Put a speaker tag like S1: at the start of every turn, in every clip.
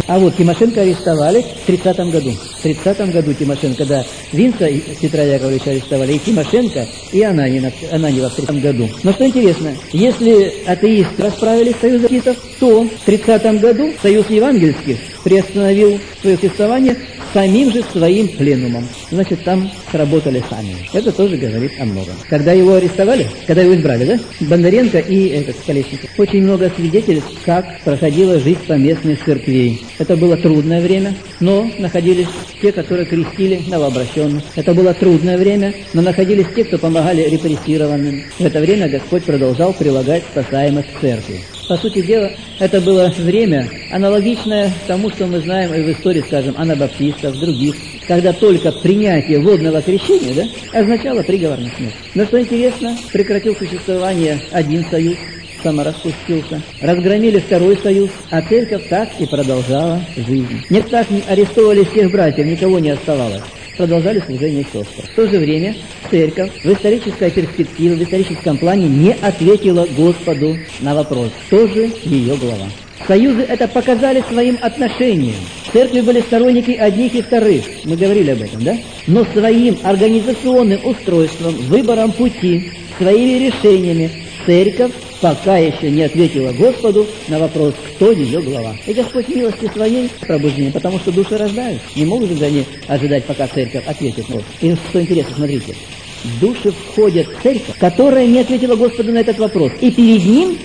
S1: А вот Тимошенко арестовали в 30-м году. В 30-м году Тимошенко, когда Винца Петра Яковлевича арестовали, и Тимошенко, и Ананьева в 30-м году. Но что интересно, если атеисты расправили союз атеистов, то в 30-м году союз евангельских приостановил свое существование самим же своим пленумом. Значит, там сработали сами. Это тоже говорит о многом. Когда его арестовали, когда его избрали, да? Бондаренко и Колесников. Очень много свидетельств, как проходила жизнь поместных церквей. Это было трудное время, но находились те, которые крестили новообращенных. Это было трудное время, но находились те, кто помогали репрессированным. В это время Господь продолжал прилагать спасаемых к церкви. По сути дела, это было время, аналогичное тому, что мы знаем и в истории, скажем, анабаптистов, других, когда только принятие водного крещения, да, означало приговор на смерть. Но что интересно, прекратил существование один союз, самораспустился, разгромили второй союз, а церковь так и продолжала жизнь. Не так арестовали всех братьев, никого не оставалось. Продолжали служение сестр. В то же время церковь в исторической перспективе, в историческом плане не ответила Господу на вопрос, кто же ее глава. Союзы это показали своим отношением. В церкви были сторонники одних и вторых, мы говорили об этом, да? Но своим организационным устройством, выбором пути, своими решениями церковь пока еще не ответила Господу на вопрос, кто ее глава. И Господь милости своей пробуждения, потому что души рождают. Не могут же они ожидать, пока церковь ответит. И что интересно, смотрите. Души входят в церковь, которая не ответила Господу на этот вопрос. И перед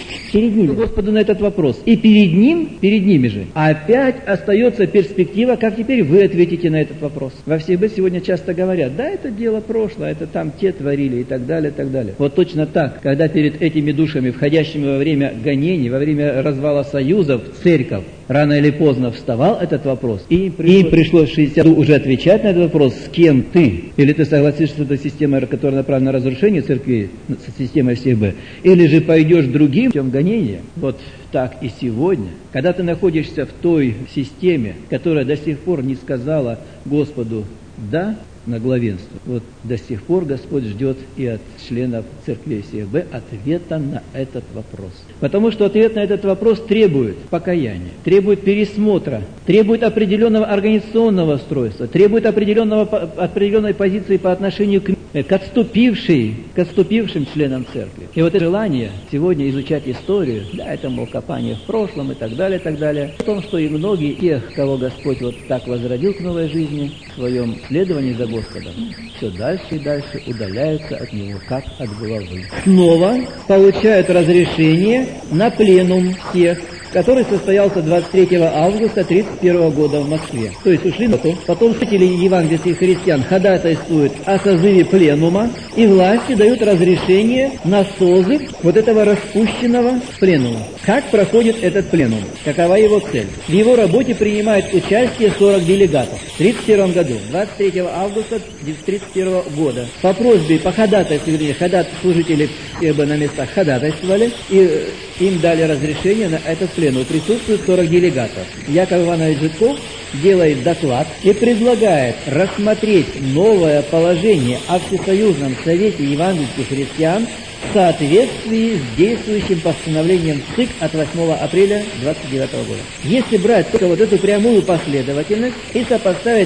S1: ним Господу на этот вопрос. И перед ними же опять остается перспектива, как теперь вы ответите на этот вопрос. Во ФСБ сегодня часто говорят, да, это дело прошлое, это там те творили и так далее, и так далее. Вот точно так, когда перед этими душами, входящими во время гонений, во время развала союзов в церковь, рано или поздно вставал этот вопрос, и им пришлось в 60 уже отвечать на этот вопрос, с кем ты? Или ты согласишься, что это система, которая направлена на разрушение церкви, система ФСБ, или же пойдешь другим путем гонения? Вот так и сегодня, когда ты находишься в той системе, которая до сих пор не сказала Господу «да» на главенство, вот до сих пор Господь ждет и от членов церкви ФСБ ответа на этот вопрос. Потому что ответ на этот вопрос требует покаяния, требует пересмотра, требует определенного организационного устройства, требует определенной позиции по отношению к отступившим членам церкви. И вот это желание сегодня изучать историю, да, это, мол, копание в прошлом и так далее, о том, что и многие тех, кого Господь вот так возродил к новой жизни, в своем следовании за Господом, все дальше и дальше удаляются от Него, как от головы. Снова получают разрешение на пленум тех, который состоялся 23 августа 1931 года в Москве. То есть ушли потом служители евангельских христиан ходатайствуют о созыве пленума, и власти дают разрешение на созыв вот этого распущенного пленума. Как проходит этот пленум? Какова его цель? В его работе принимают участие 40 делегатов. В 1931 году, 23 августа 1931 года, по просьбе, по ходатайству, служители на местах ходатайствовали, и им дали разрешение на этот пленум. Присутствует 40 делегатов. Яков Иванович Житков делает доклад и предлагает рассмотреть новое положение о Всесоюзном Совете Евангельских Христиан в соответствии с действующим постановлением ЦИК от 8 апреля 1929 года. Если брать только вот эту прямую последовательность и сопоставить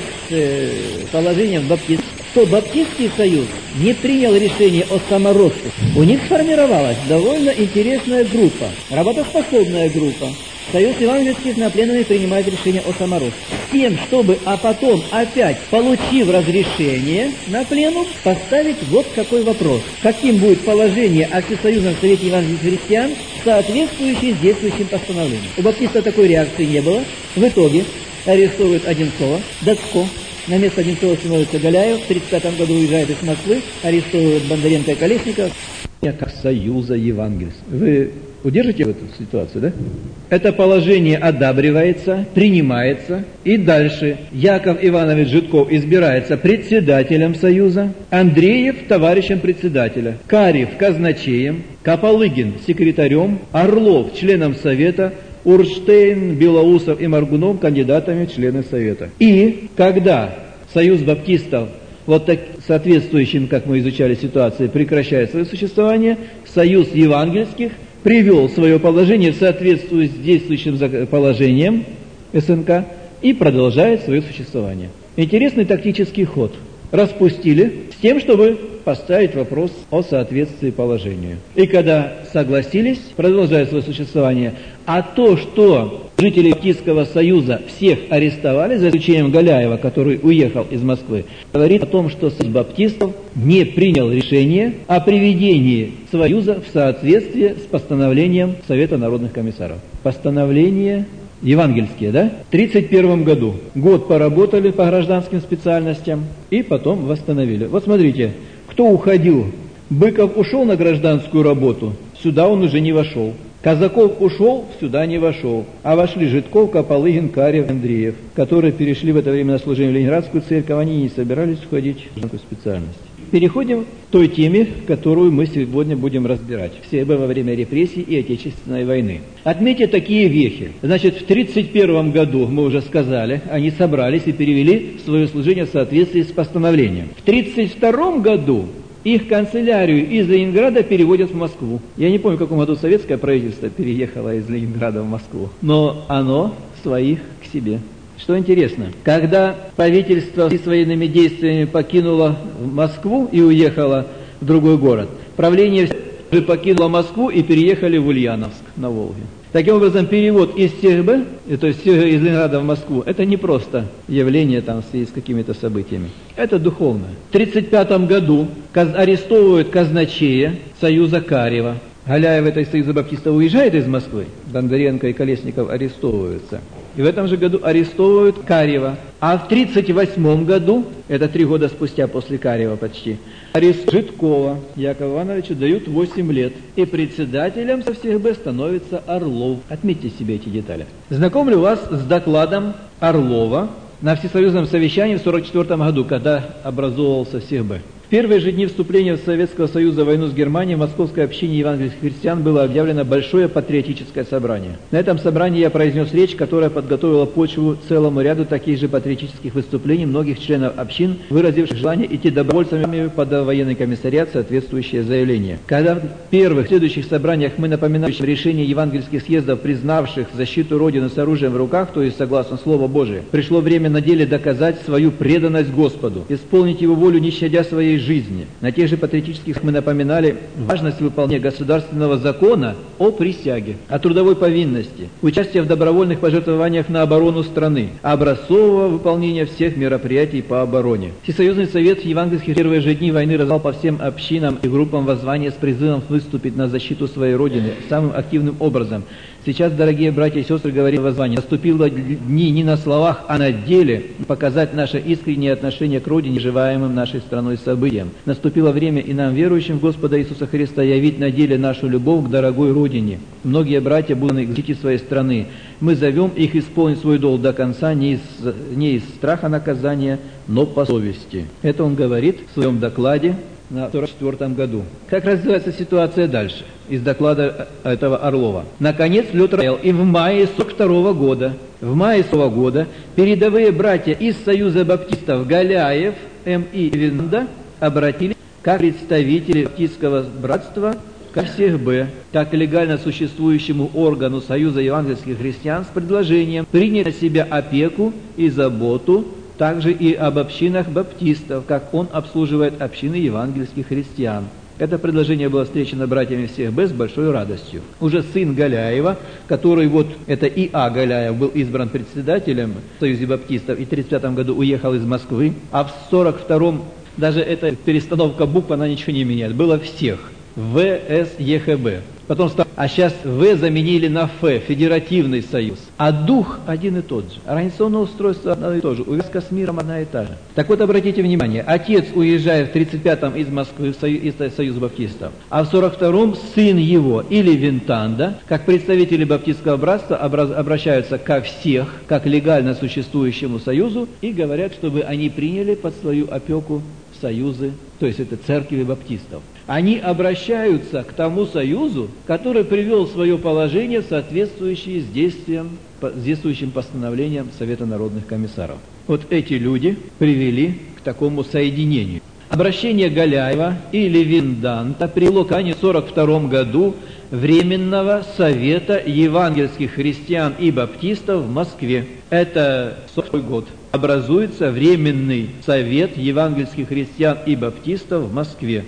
S1: с положением баптистов, то Баптистский союз не принял решение о саморосте. У них сформировалась довольно интересная группа, работоспособная группа. Союз евангельских на пленуме принимает решение о саморосте. С тем, чтобы, потом опять, получив разрешение на пленум, поставить вот какой вопрос. Каким будет положение о Всесоюзном Совете Евангельских Христиан, соответствующее с действующим постановлением? У баптиста такой реакции не было. В итоге арестовывают Одинцова, Дацко. На место Одинцова становится Галяев, в 1935 году уезжает из Москвы, арестовывают Бондаренко и Колесникова. Как Союза Евангельских. Вы удержите эту ситуацию, да? Это положение одабривается, принимается, и дальше Яков Иванович Житков избирается председателем Союза, Андреев товарищем председателя, Карев казначеем, Копалыгин секретарем, Орлов членом Совета, Урштейн, Белоусов и Маргунов кандидатами в члены Совета. И когда Союз баптистов вот так, соответствующим, как мы изучали ситуацию, прекращает свое существование, Союз евангельских привел свое положение в соответствии с действующим положением
S2: СНК и продолжает свое существование. Интересный тактический ход. Распустили с тем, чтобы поставить вопрос о соответствии положению. И когда согласились, продолжают свое существование. А то, что жители Баптистского союза всех арестовали, за исключением Галяева, который уехал из Москвы, говорит о том, что Союз баптистов не принял решение о приведении союза в соответствие с постановлением Совета народных комиссаров. Постановление евангельские, да? В 1931 году. Год поработали по гражданским специальностям и потом восстановили. Вот смотрите, кто уходил? Быков ушел на гражданскую работу, сюда он уже не вошел. Казаков ушел, сюда не вошел. А вошли Житков, Копалыгин, Карев, Андреев, которые перешли в это время на служение в Ленинградскую церковь, они не собирались уходить в гражданскую специальность. Переходим к той теме, которую мы сегодня будем разбирать. СХБ во время репрессий и Отечественной войны. Отметьте такие вехи. Значит, в 1931 году, мы уже сказали, они собрались и перевели свое служение в соответствии с постановлением. В 1932 году их канцелярию из Ленинграда переводят в Москву. Я не помню, в каком году советское правительство переехало из Ленинграда в Москву, но оно своих к себе. Что интересно, когда правительство с военными действиями покинуло Москву и уехало в другой город, правление уже покинуло Москву и переехали в Ульяновск на Волге. Таким образом, перевод из СХБ, то есть из Ленинграда в Москву, это не просто явление там в связи с какими-то событиями. Это духовное. В 1935 году арестовывают казначея Союза Карева. Галяев этой Союза баптистов уезжает из Москвы, Бондаренко и Колесников арестовываются. И в этом же году арестовывают Карева. А в 1938 году, это 3 года спустя после Карева почти, арест Житкова Якова Ивановича дают 8 лет. И председателем СХБ становится Орлов. Отметьте себе эти детали. Знакомлю вас с докладом Орлова на всесоюзном совещании в 1944 году, когда образовывался СХБ. В первые же дни вступления в Советского Союза в войну с Германией в Московской общине евангельских христиан было объявлено большое патриотическое собрание. На этом собрании я произнес речь, которая подготовила почву целому ряду таких же патриотических выступлений многих членов общин, выразивших желание идти добровольцами под военный комиссариат соответствующее заявление. Когда в первых следующих собраниях мы напоминали решение евангельских съездов, признавших защиту Родины с оружием в руках, то есть согласно Слову Божию, пришло время на деле доказать свою преданность Господу, исполнить Его волю, не щадя своей жизни. На тех же патриотических мы напоминали важность выполнения государственного закона о присяге, о трудовой повинности, участие в добровольных пожертвованиях на оборону страны, образцового выполнения всех мероприятий по обороне. Всесоюзный совет евангельских в первые же дни войны раздал по всем общинам и группам воззвания с призывом выступить на защиту своей Родины самым активным образом. Сейчас, дорогие братья и сестры, говорим воззвание, наступило дни не на словах, а на деле показать наше искреннее отношение к Родине, живаемым нашей страной событиям. Наступило время и нам, верующим в Господа Иисуса Христа, явить на деле нашу любовь к дорогой Родине. Многие братья будут к защите своей страны. Мы зовем их исполнить свой долг до конца не из страха наказания, но по совести. Это он говорит в своем докладе на 1944 году. Как развивается ситуация дальше? Из доклада этого Орлова. Наконец, лед растаял, и в мае 1942 года передовые братья из Союза баптистов Галяев, М.И. и Винда обратились как представители баптистского братства к СХБ, как легально существующему органу Союза евангельских христиан с предложением принять на себя опеку и заботу также и об общинах баптистов, как он обслуживает общины евангельских христиан. Это предложение было встречено братьями СХБ с большой радостью. Уже сын Галяева, который это И.А. Галяев, был избран председателем в Союзе баптистов и в 1935 году уехал из Москвы, а в 1942 даже эта перестановка букв, она ничего не меняет. Было всех. ВСЕХБ. Потом стал, а сейчас В заменили на Ф, Федеративный союз. А дух один и тот же. Организационное устройство одно и то же. Увязка с миром одна и та же. Так вот, обратите внимание, отец уезжает в 1935-м из Москвы из Союза баптистов, а в 1942-м сын его или Винтанда, как представители баптистского братства, обращаются ко всех, как легально существующему союзу, и говорят, чтобы они приняли под свою опеку союзы, то есть это церкви баптистов. Они обращаются к тому союзу, который привел свое положение в соответствующее с действующим постановлением Совета народных комиссаров. Вот эти люди привели к такому соединению. Обращение Галяева и Левинданта привело к 1942 году Временного совета евангельских христиан и баптистов в Москве. Это 40 год. Образуется Временный совет евангельских христиан и баптистов в Москве.